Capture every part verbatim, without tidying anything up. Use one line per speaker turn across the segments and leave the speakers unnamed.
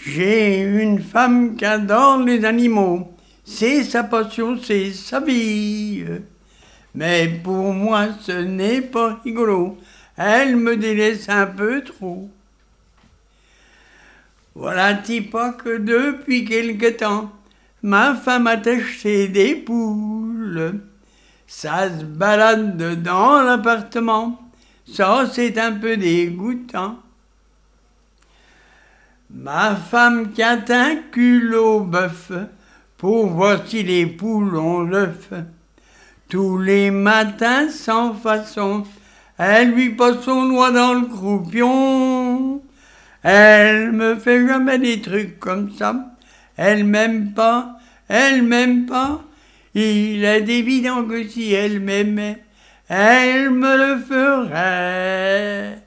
J'ai une femme qui adore les animaux. C'est sa passion, c'est sa vie. Mais pour moi, ce n'est pas rigolo. Elle me délaisse un peu trop. Voilà petit pas que depuis quelque temps, ma femme a acheté des poules. Ça se balade dans l'appartement. Ça, c'est un peu dégoûtant. Ma femme qui a un culot bœuf pour voir si les poules ont l'œuf. Tous les matins, sans façon, elle lui passe son doigt dans le croupion. Elle me fait jamais des trucs comme ça. Elle m'aime pas, elle m'aime pas. Il est évident que si elle m'aimait, elle me le ferait.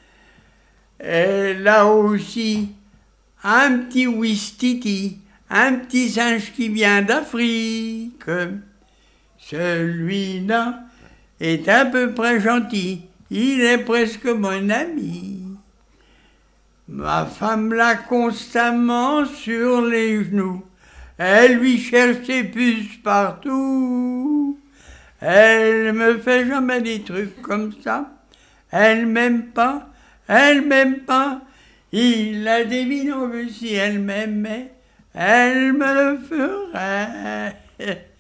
Elle a aussi un petit ouistiti, un petit singe qui vient d'Afrique. Celui-là est à peu près gentil, il est presque mon ami. Ma femme l'a constamment sur les genoux, elle lui cherche ses puces partout. Elle me fait jamais des trucs comme ça, elle m'aime pas, elle m'aime pas. Il a des vidéos que si elle m'aimait, elle me le ferait.